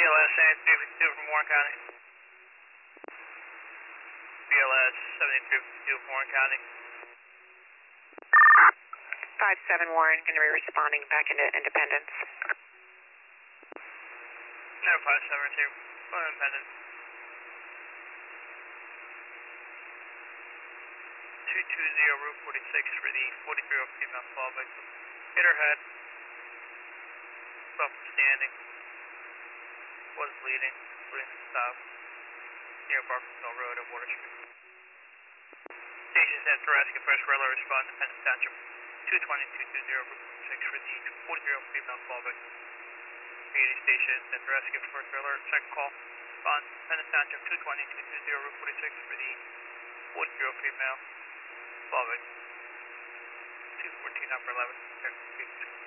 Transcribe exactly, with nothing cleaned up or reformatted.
L S seventy-three fifty-two from Warren County. B L S seventy-three fifty-two from Warren County. five seven Warren, going to be responding back into Independence. No, five seven two, from Independence. two two zero Route forty-six for the forty-three-year-old female fall victim. Hit her head. Fell from standing. Was bleeding. Bleeding to stop. Near Barkerville Road at Water Street. Station sent to rescue first railroad respond to Independence Township two twenty two two zero Route forty-six for the forty-three-year-old female fall victim. P A D station sent to rescue first railroad second call. Respond to Independence Township two twenty two two zero Route forty-six for the forty-three-year-old female fall victim. two fourteen upper eleven.